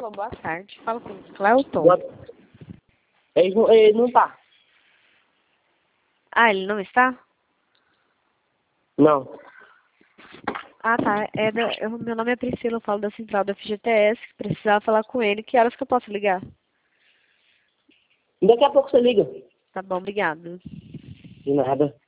Alô, boa tarde. Fala com o Cleuton. Ele não tá. Ah, ele não está? Não. Ah, tá. Meu nome é Priscila, eu falo da central da FGTS, que precisava falar com ele. Que horas que eu posso ligar? Daqui a pouco você liga. Tá bom, obrigado. De nada.